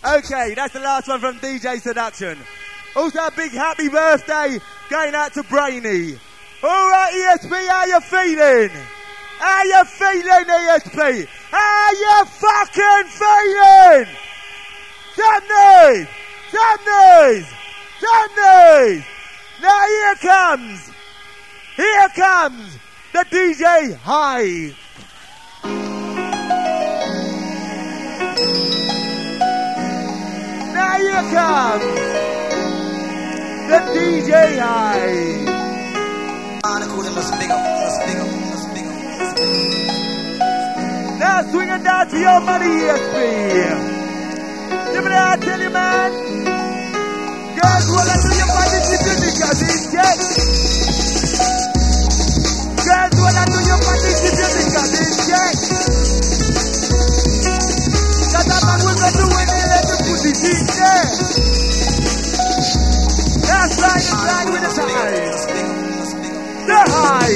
Okay, that's the last one from DJ Seduction. Also a big happy birthday going out to Brainy. Alright ESP, how you feeling? How you feeling ESP? How you fucking feeling? Some noise! Some noise! Some noise! Now here comes the DJ Hive. Now here comes the DJ Hive. Now swinging down to your money, ESP. Give me that, I tell you, man. Girls, what I do you find it with music, DJ? Girls, what I do you find it with music, DJ? Cause that man will go do when they let the pussy DJ. That's right, it's right with the high. The high.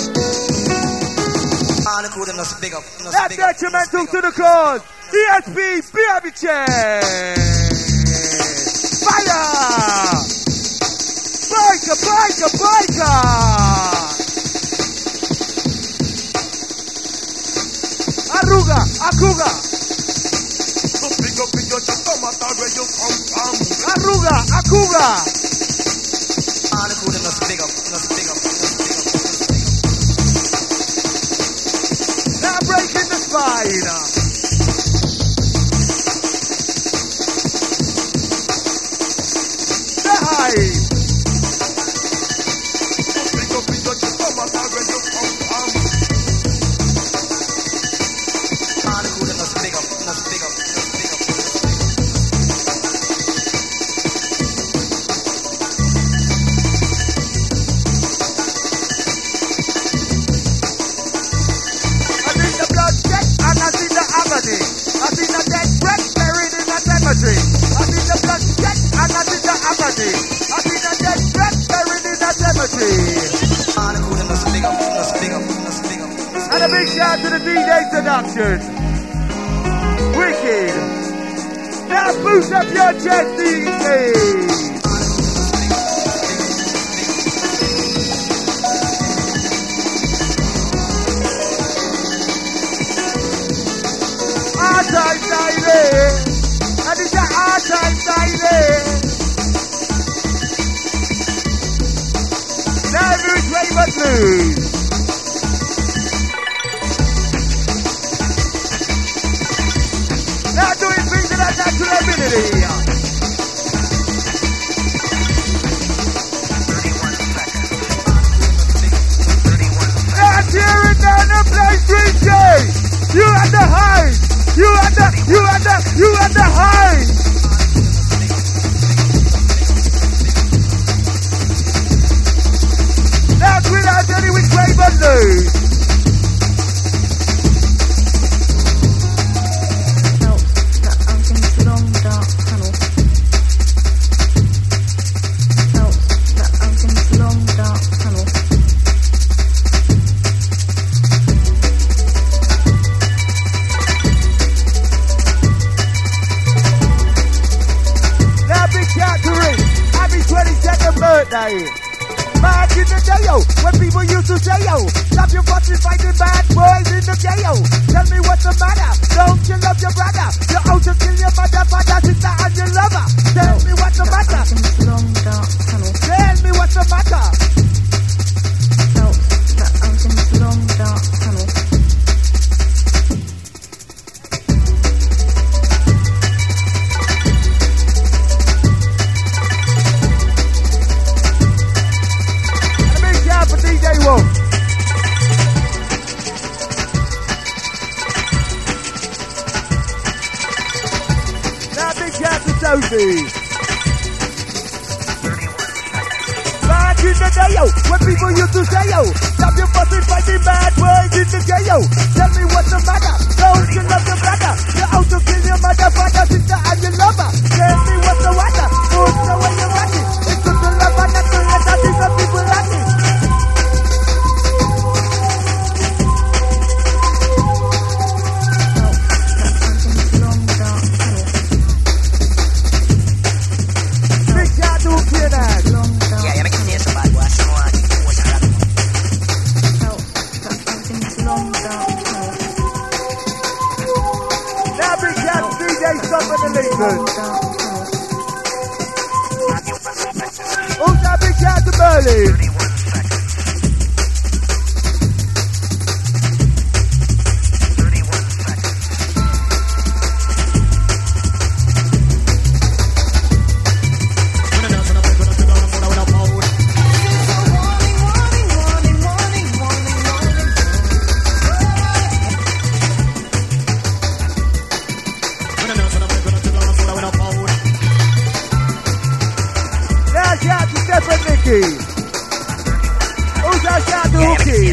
That's detrimental to the cause. ESP, BRB Fire! Biker, biker, biker! Aruga, akuga! Aruga, akuga! Now breaking the spine! And a big shout to the DJ Seduction. Wicked. Now boost up your chest, DJ. Our time, baby. And it's our time, baby. Now every way but lose. Now doing things in that natural ability. Now tearing down the place, DJ. You at the high. You at the high. Now without any which way but lose. Back in the day, yo, when people used to say, yo, stop your fucking fighting bad boys in the day, yo. Tell me what's the matter, don't you love your brother? You're out to kill your mother, father, sister, and your lover. Tell me what's the matter. Tell me what's the matter. I was in this long dark tunnel. Now big shout to Sophie. Back in the day, yo, when people used to say, yo, stop your fussing, fighting bad boys in the day, yo. Tell me what's the matter, don't you love your brother? You're out to kill your mother, father, sister, and your lover. Tell me what's the matter, put away your money. It's good to love and not to let out some people like it. to Lincoln. Also a big shout to Berlin. Who's out shout to Hookie?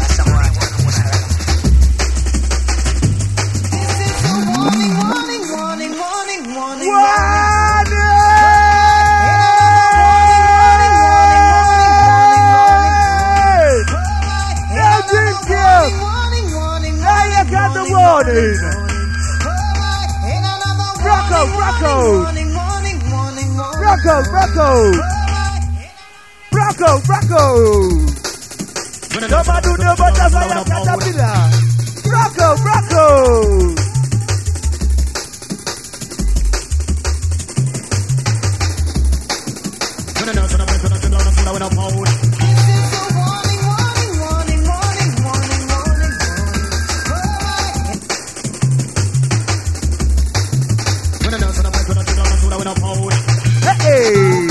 Now you got the warning. Rocco. Nobody do no butterfly caterpillar. Rocco. Hey.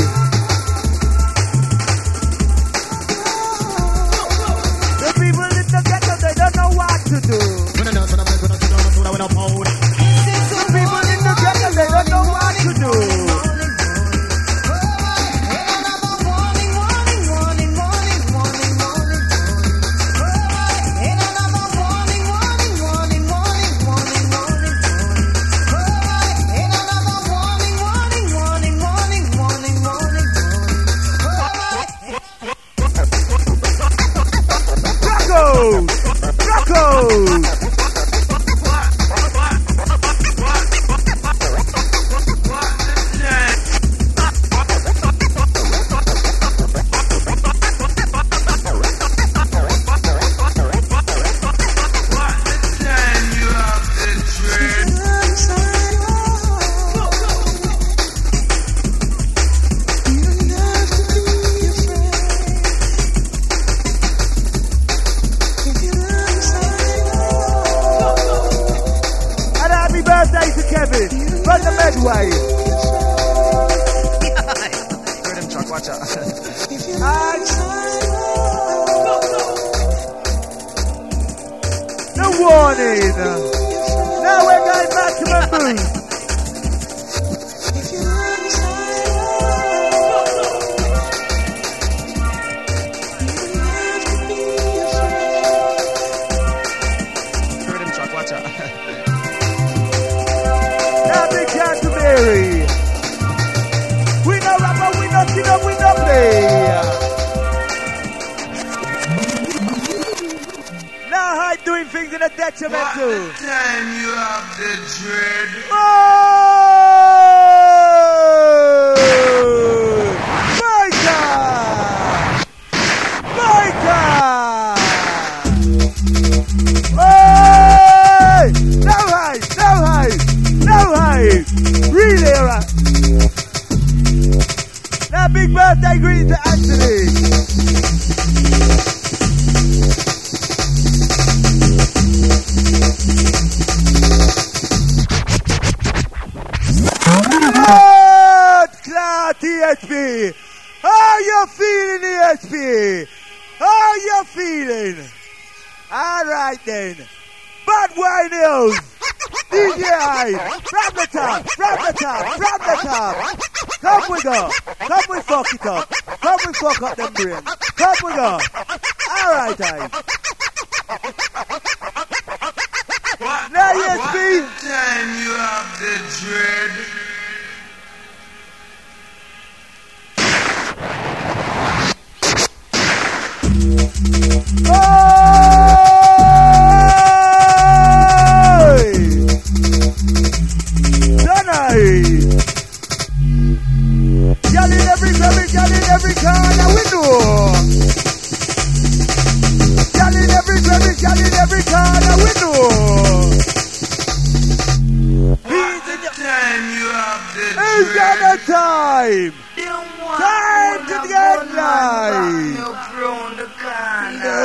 time. Time to get live. No.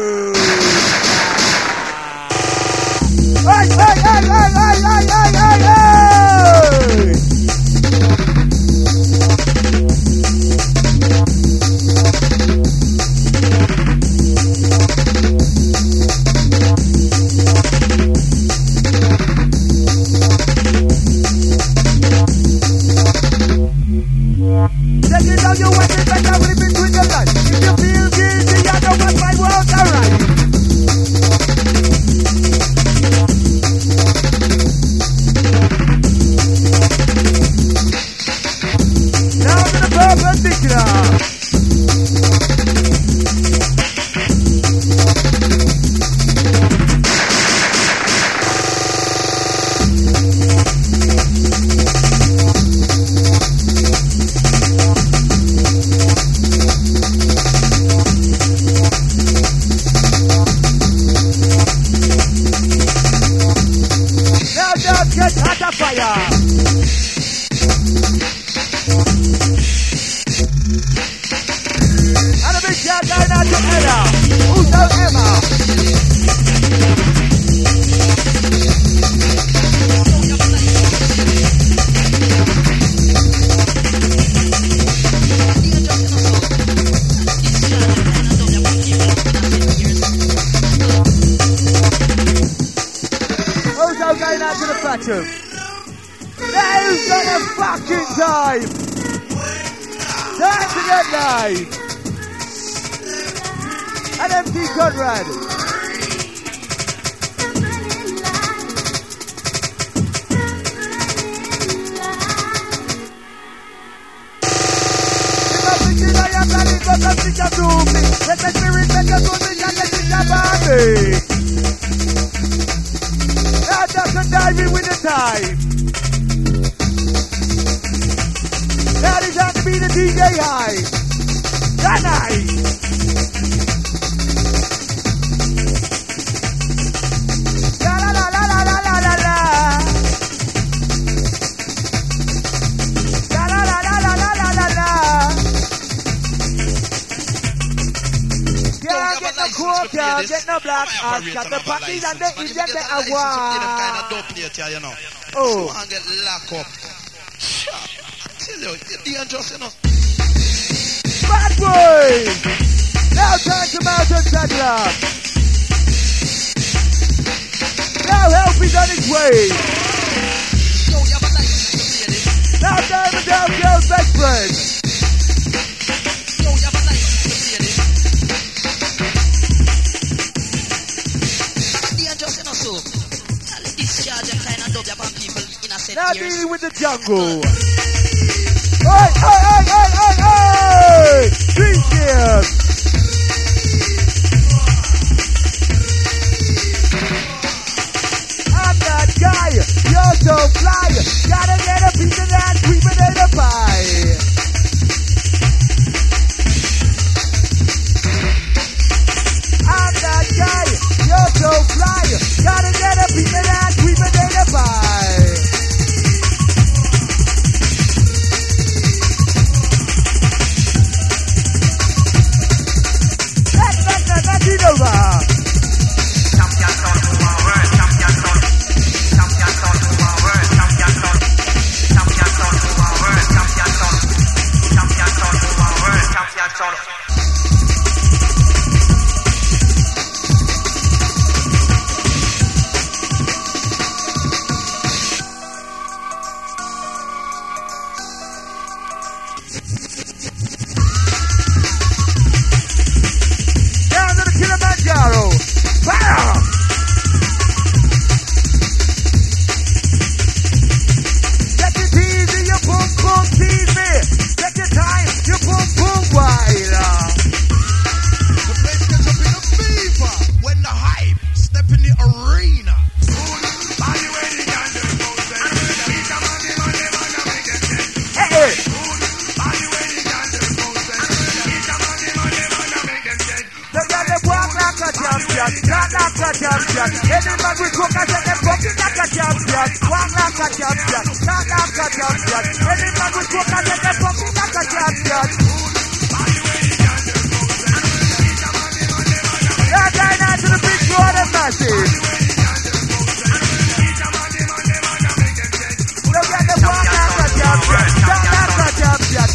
Hey, hey, hey, hey, hey, hey, hey, hey, hey. Take it down, you want it better with between your life. If you feel guilty, you know what my world's alright. Now to the perpendicular. There's not a fucking time! Time to get live! And MC Conrad! Let the spirit make us one thing and let it about me! Now Dr. Diving with the time! Now it's time to be the DJ high! That night! La la la la la la la la la! La la la la la la la la la! Can't get no coke, can't get no black ass, got the parties and the Indian they are wild. Oh. And get locked up. Tell you, you're dangerous, you know. Bad boy! Now time to Mountain Saddler. Now help is on its way. Yo, you have a license to play this. Now time to down girl's best friend. Yo, you have a license to play this. Dangerous, you know, so. Discharge and kind of dub upon people innocent Now ears. dealing with the jungle. Hey, hey, hey, hey, hey, hey! 3 years! I'm that guy, you're so fly. Gotta get a piece of that sweet potato pie. I'm that guy, you're so fly. Gotta get a piece of that sweet potato pie. Any man with coke and let them fuck champion. Now going out to the big broad and massive. Look at the one Africa champion. South Africa champion.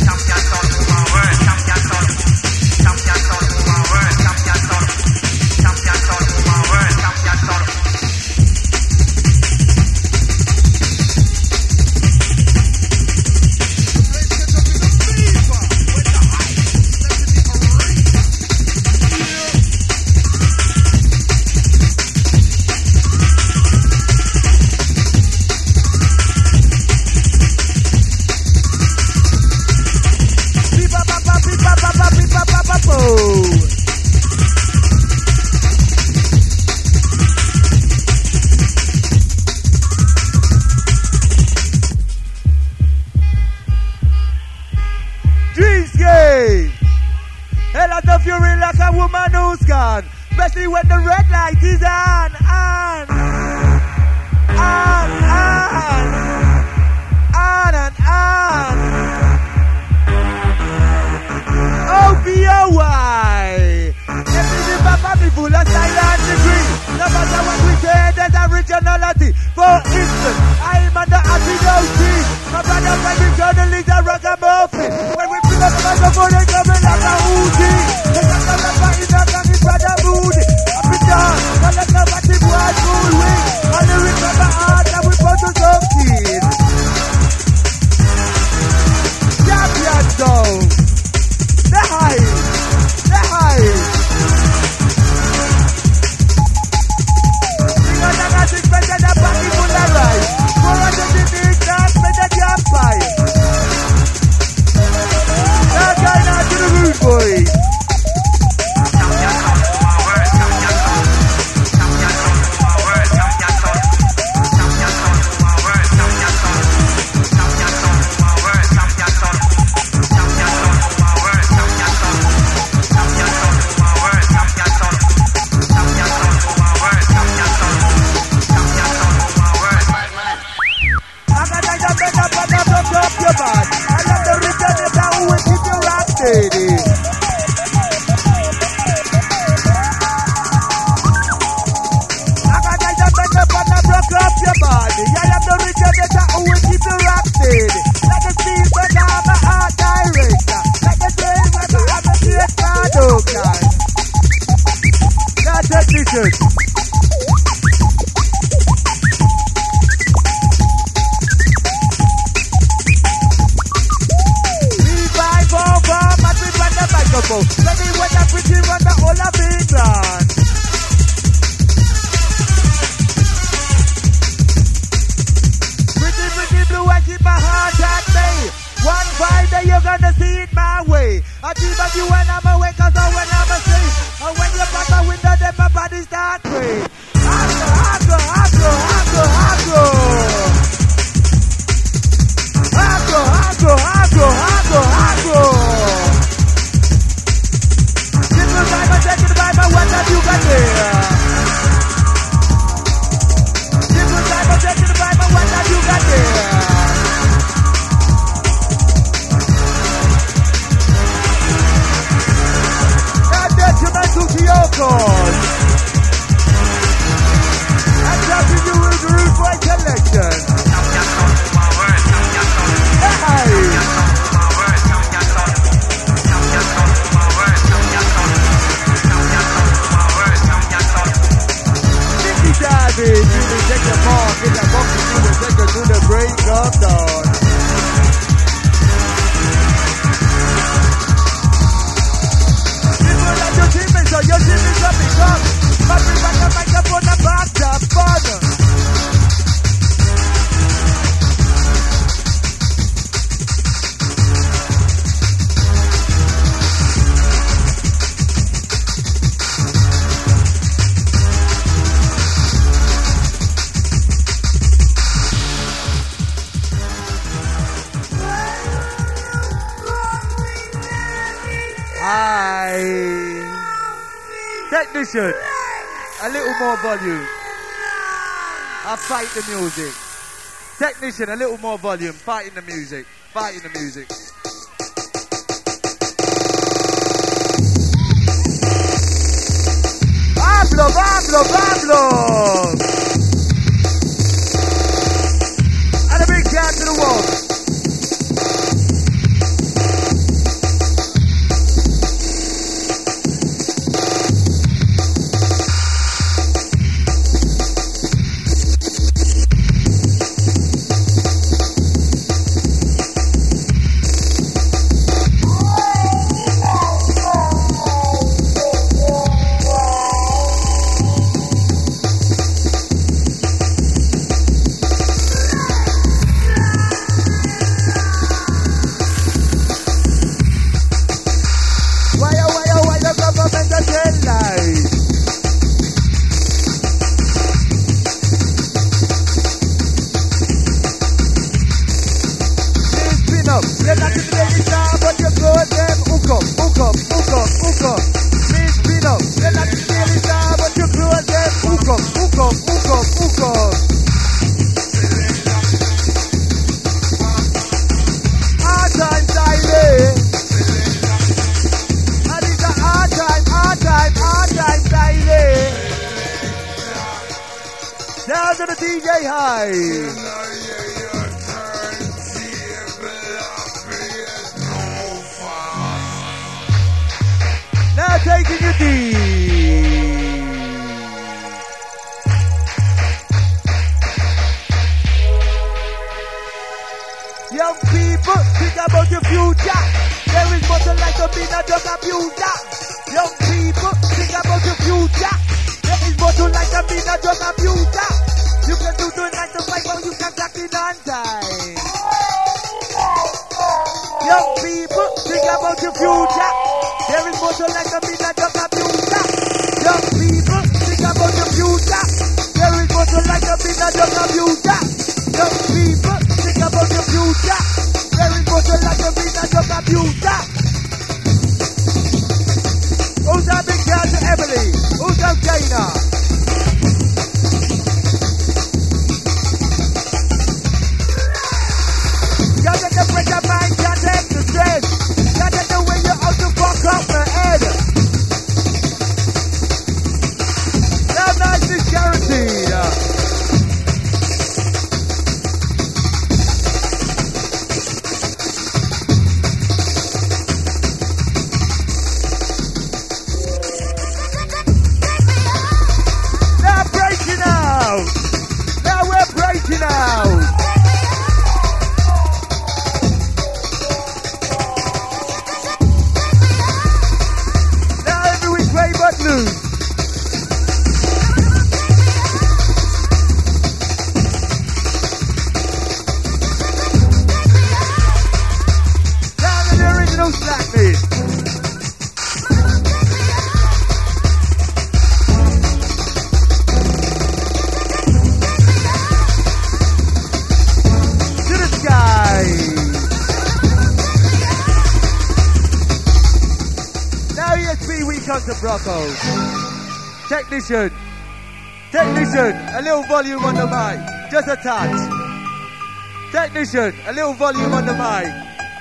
Especially when the red light is on. O-B-O-Y. Everything about me full of silent degree. No matter what we say, there's originality. For instance, I'm under antidote. My brother, when we journalists are ragamuffin. When we pick up the microphone, they come in like a Uzi. They got the rapper in the gang, his brother Moody. Up and down, but let's know what the boy cool wing. And the rich of the heart, and we go to something. Champion zone. The high. Sing on the magic, better than Bobby Muller. Go on to the big dance, better than Pie. Now going out to the rude boys. Technician, a little more volume. I fight the music. Technician, a little more volume. Fighting the music. Fighting the music. Pablo. And a big shout to the wall. Technician, a little volume on the mic, just a touch. Technician, a little volume on the mic.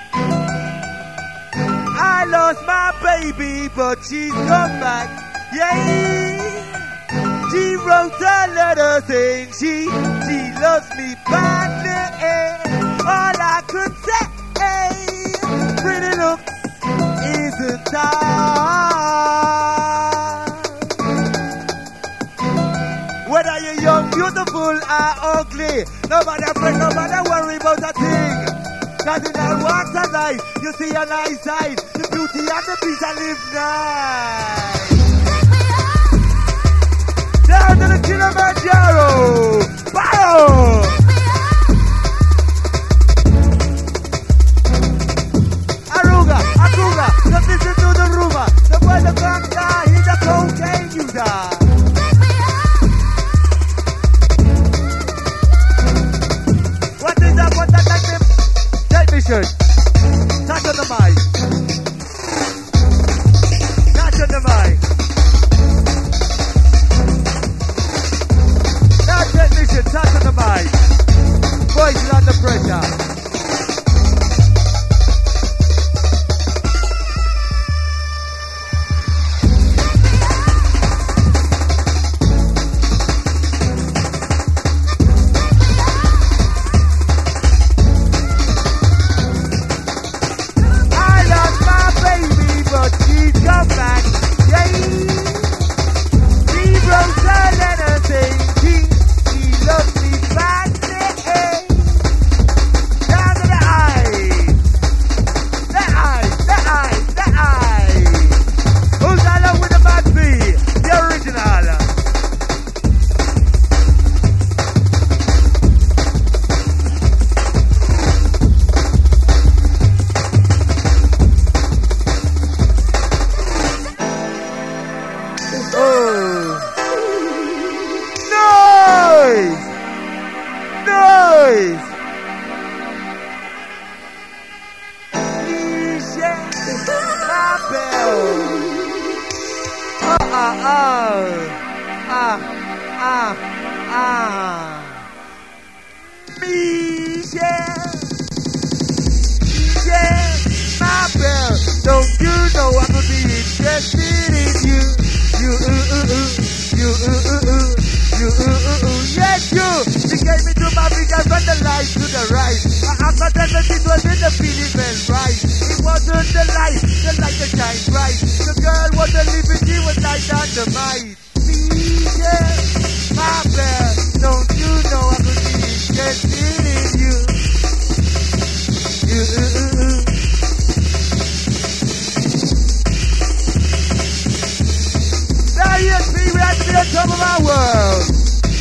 I lost my baby, but she's come back. Yay! She wrote a letter saying she loves me badly. All I could say, pretty looks isn't time. Whether you're young, beautiful, or ugly, nobody afraid, nobody worry about a thing. Cause in our walks of life, you see a nice side, the beauty and the peace I live nice. Down to the Kilimanjaro! Pow! Aruga, just listen to the rumor. The boy the gangsta, he's a cocaine user. What that like him? Technician, touch on the mic. Touch on the mic. Now technician, touch on the mic. Voice is under pressure. is Michelle Mabel. Michelle Mabel. Don't you know I could be interested in you? Yes, you. She gave me to my fingers from the light to the right. After that, it was in the feeling felt right. It wasn't the light that shines bright. The girl wasn't living, she was like dynamite. My bad, don't you know I could be interested in you? Now yes, we have to be on top of our world.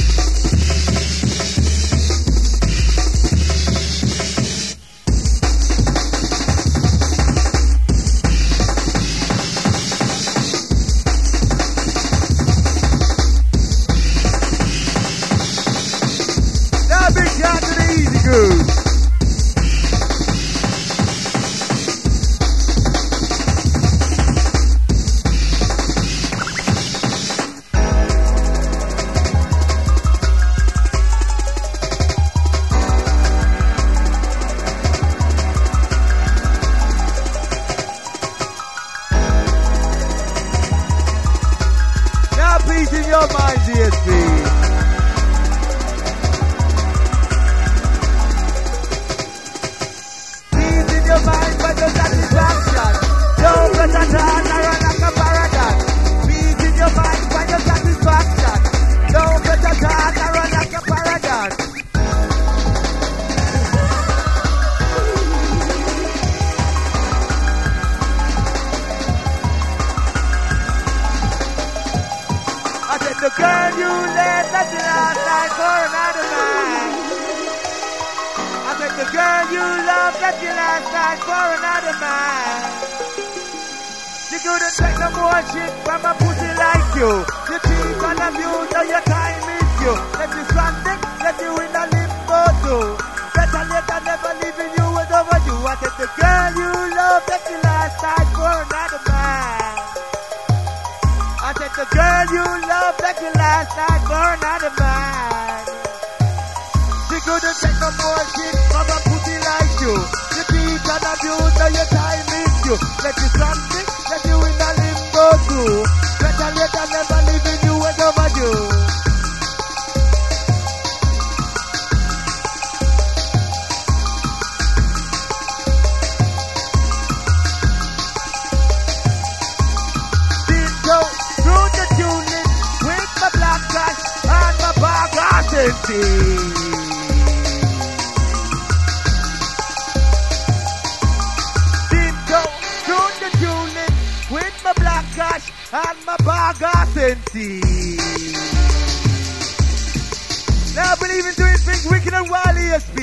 Now I believe in doing things wicked and wild ESP.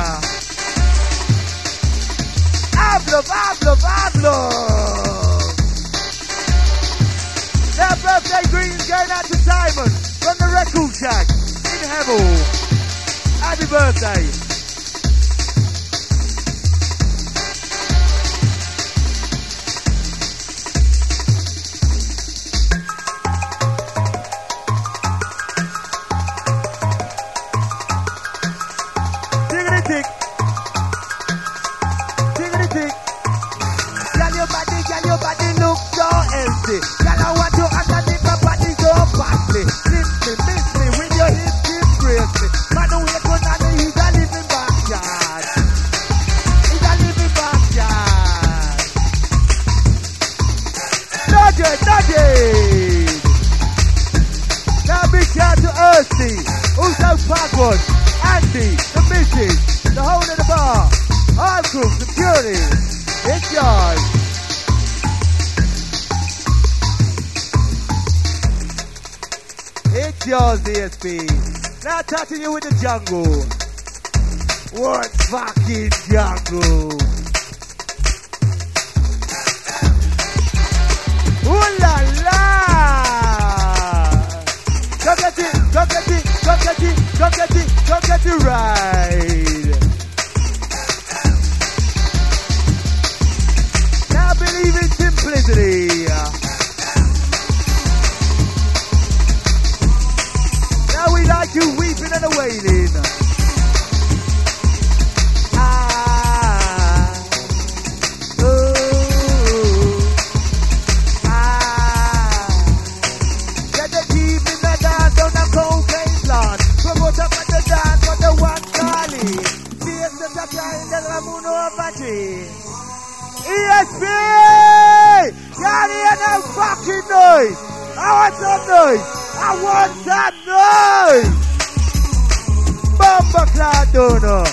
Hablo. Now birthday greetings going out to Simon from the Record Shack in Hemel. Happy birthday. Now touching you with the jungle. What fucking jungle? Ooh la la! Go get it, go get it, go get it, go get don't get it right. Now believe in simplicity. Now we like you weeping and wailing. ESP! Y'all hear no fucking noise! I want some noise! I want some noise! Bomba Cloud Donor!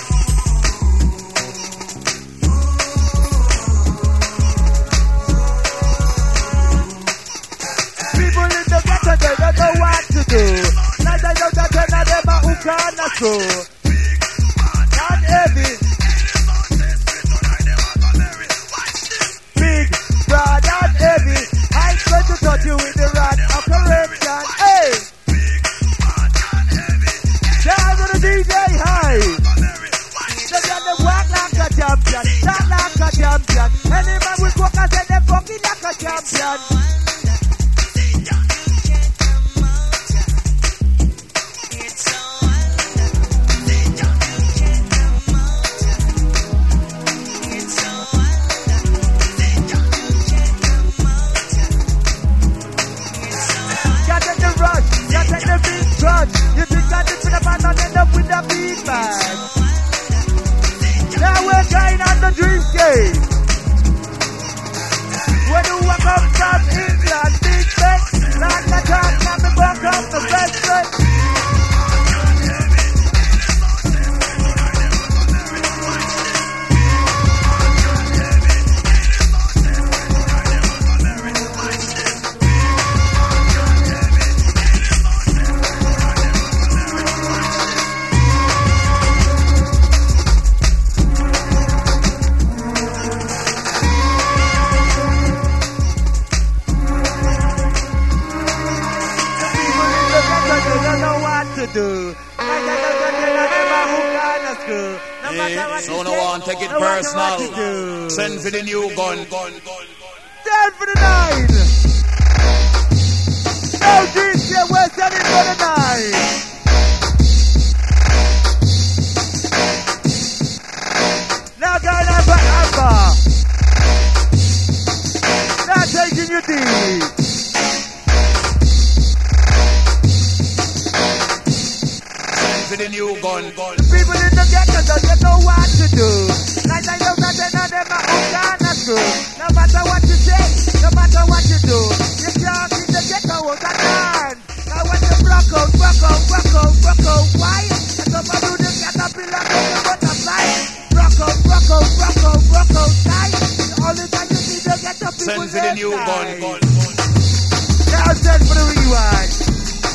People in the ghetto, they don't know what to do. Now they know that none of them are who can't go. Not heavy. Broad and heavy, I'm going to touch you with the rod of correction. Hey! Down to the DJ high. They got them walk like a champion, talk like a champion. Any man with walk and say them fucking like a champion. You think that it's in a band and end up with the feedback. Now we're going on the dreamscape. When you walk up from England, big bet, like the top, now the walk up the best bet. So no one take it personal. Send for the new gun. Send for the 9. No DJ, we're sending for the 9. Now going on for Amber. Now taking your deed. For the new gun. People in the ghetto don't know what to do. Like I know that none of them are who gonna screw. No matter what you say, no matter what you do, you can't in the ghetto won't dance. Now when you rock out, why? And some of you the caterpillar go to butterfly. Rock out, tight. The only time you see the ghetto people send for the new gun. Now send for the rewind.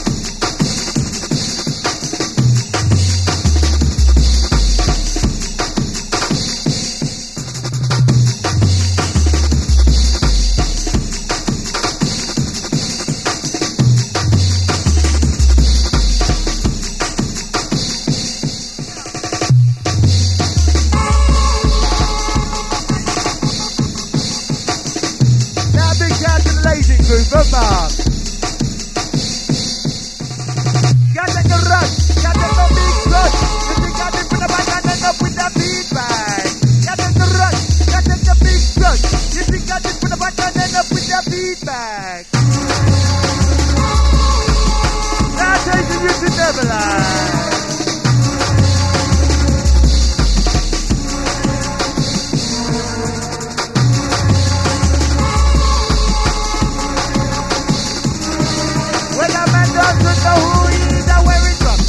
From Mark. Got like a rush, got like a big rush. You think I did put the back and end up with the feedback. Got like a rush, got like a big rush. You think I did put the back and end up with the feedback. Now taking you to Neverland. Doesn't know who he is or where he's from.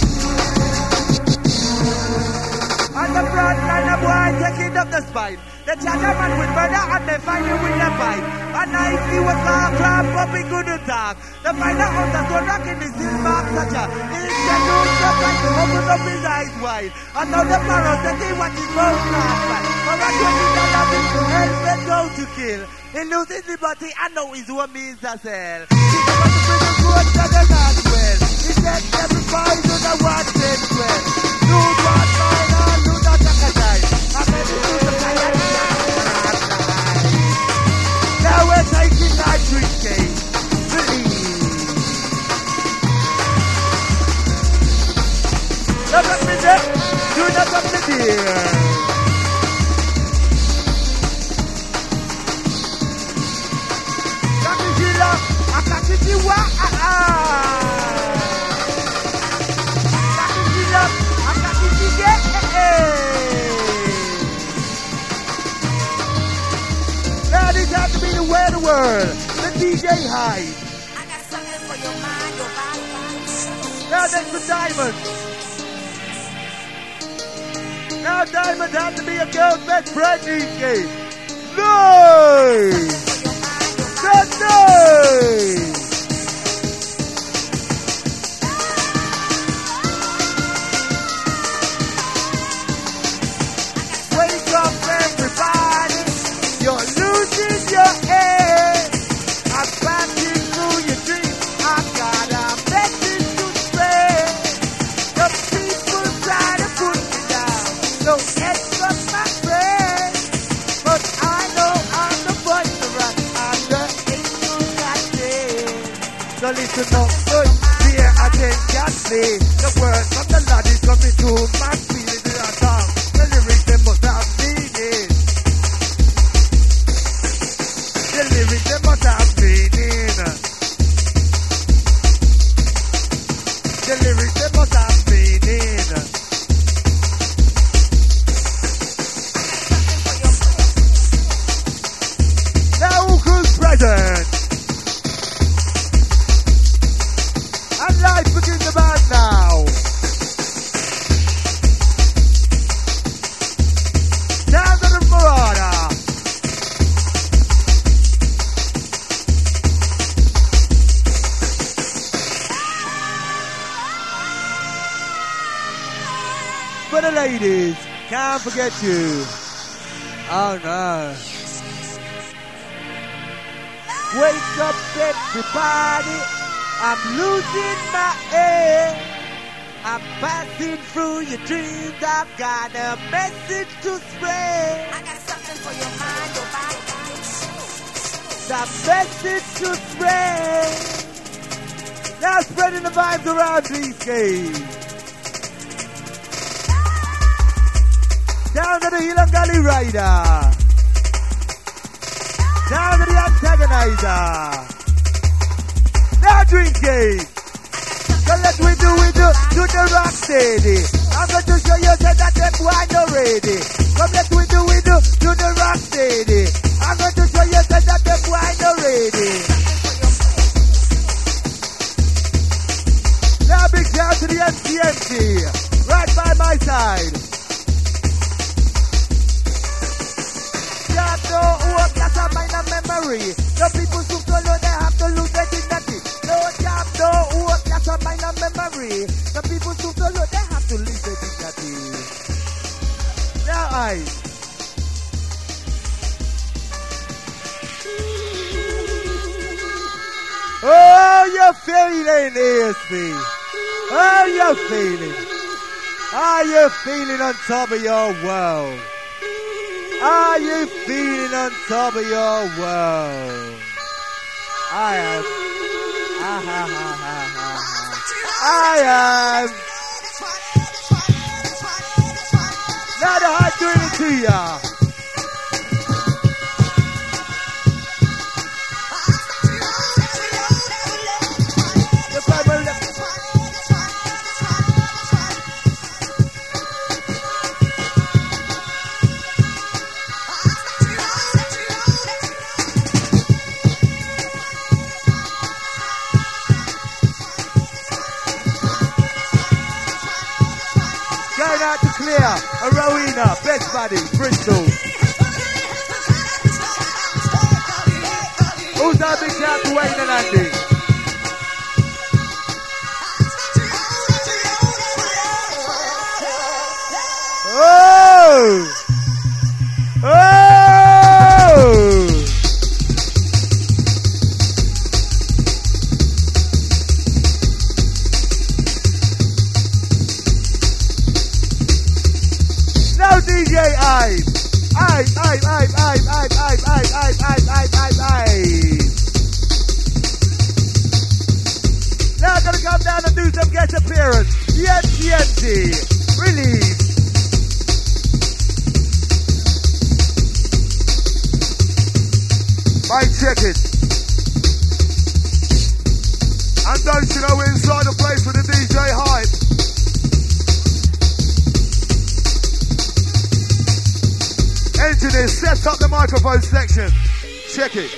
On the front line, a boy taking up the spine. The Chinaman with murder and they find him with a fight. And now if he was a crab, but we couldn't talk. The finder on the stone rocking his still mark such a. He's the news just like to open up his eyes wide. And now the parents they see what his mouth last right. For a $20 helmet go to kill. He loses liberty and now his one means as hell. He's about to bring the road to the Northwell. He's forget everybody do not watch this way. Do what mine and do not take a time. I'm ready to the fire. Now we're taking that drinking. Not up in there. Do not up in there. Kakijila, akakijiwa, Kakijila, akakijige, Now this has to be the way of the world. The DJ Hyde. I got something for your mind, your body. Now next to Diamond. Now Diamond has to be a girl's best friend these days. Nice! That's nice! Wake up everybody, you're losing your head. I'm passing through your dreams, I've got a message to spread. The people try to put me down, no extra my friend. But I know I'm the voice to run, I'm the angel that says. So listen up, good, fear attentively. The words from the Lord is coming to my feeling in our tongue. The lyrics they must have meaning. The lyrics they must have meaning. The lyrics they must have meaning. Now who's present? And life begins about now. Down to the Marauder. For the ladies, can't forget you. Oh no. Wake up everybody, I'm losing my head. I'm passing through your dreams, I've got a message to spread. I got something for your mind, your body. The message to spread. Now spreading the vibes around these days. Down to the Hilangali Rider. Down to the Antagonizer. Now drink game. So let we do the rock steady. I'm going to show you that them wine not ready. Come let we do the rock steady. I'm going to show you that them wine not ready. Now big shout to the MCMC. Right by my side. No work, that's a minor memory. The people who follow, they have to lose their dignity. No job, no work, that's a minor memory. The people who follow, they have to lose their dignity. Now I. Oh, you're feeling ASP. Oh, you're feeling. Are you feeling on top of your world? Are you feeling on top of your world? I am. I am. Now the heart doing it to ya. Out to Clear, a Rowena, Best Buddy, Bristol. Who's that big shout to Wayne and Andy? Oh! Oh! DJ Abe. Abe. Now gonna come down and do some guest appearance. Yenti. Release. Mic check it. And don't you know we're inside the place with the DJ Hype. Engineer, set up the microphone section. Check it.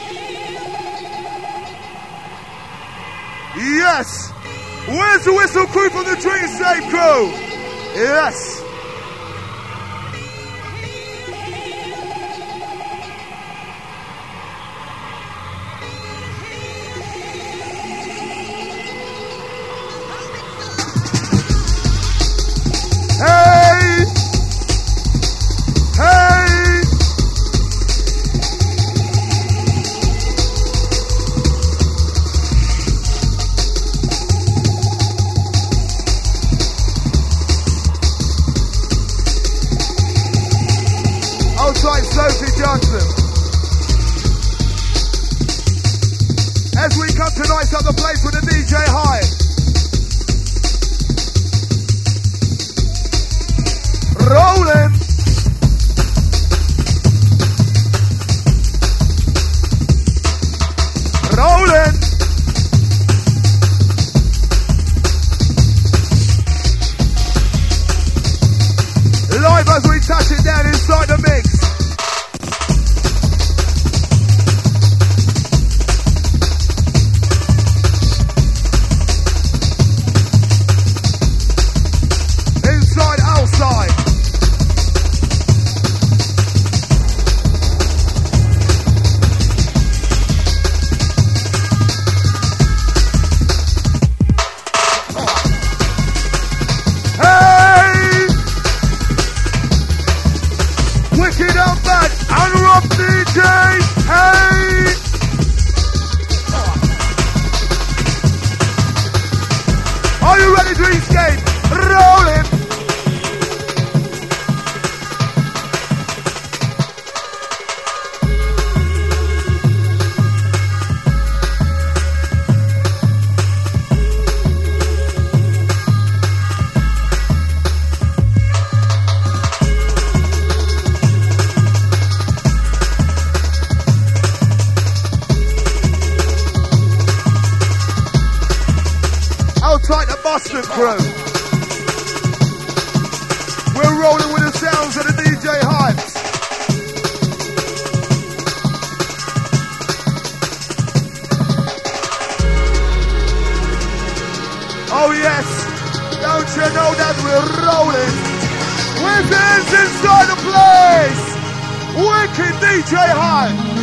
Yes. Where's the whistle crew from the Drink Safe crew? Yes. Hey! Hey! Outside Sophie Johnson. As we come to nice up the place with the DJ Hype. Rolling. Rolling. Live as we touch it down inside the mix. Inside, outside. Wicked up back and rock DJ. Hey! Are you ready to escape? Rolling. Outside the Boston crew. We're rolling with the sounds of the DJ Hypes. Oh yes, don't you know that we're rolling? With hands inside the place. Wicked DJ Hype.